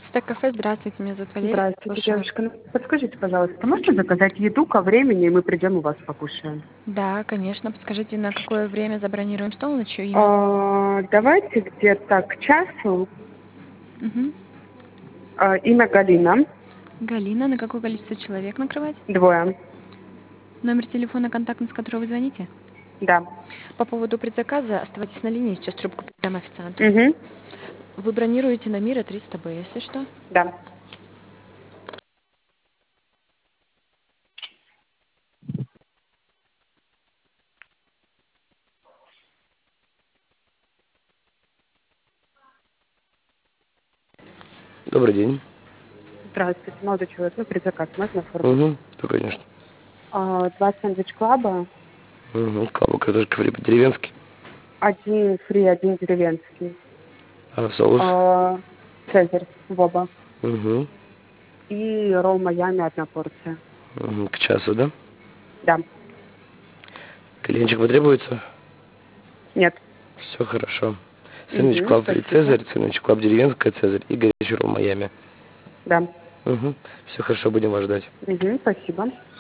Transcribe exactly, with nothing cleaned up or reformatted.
Стек кафе, здравствуйте, меня зовут Валерия. Здравствуйте, Слушаю. девушка. Ну, подскажите, пожалуйста, можете заказать еду ко времени, и мы придем у вас покушаем? Да, конечно. Подскажите, на какое время забронируем стол, на чье имя? А, давайте где-то к часу. Мгм. А, имя Галина. Галина, на какое количество человек накрывать? Двое. Номер телефона контактный, с которого вы звоните? Да. По поводу предзаказа оставайтесь на линии, сейчас трубку передам официанту. Угу. Вы бронируете на Мира триста бэ, если что. Да. Добрый день. Здравствуйте, молодой человек. Ну, предзаказ можно оформить? Угу, да, конечно. А, два сэндвич клаба, Угу, кабак, это же деревенский. один фри, один деревенский. А соус? А, Цезарь в оба. Угу, И ролл Майами одна порция. угу, к часу, да? Да. Кальянчик потребуется? Нет. Все хорошо. Сэндвич Угу, клаб фри спасибо. Цезарь, сэндвич клаб деревенская Цезарь и горячий ролл Майами. Да. Угу, все хорошо, будем вас ждать. Угу, спасибо.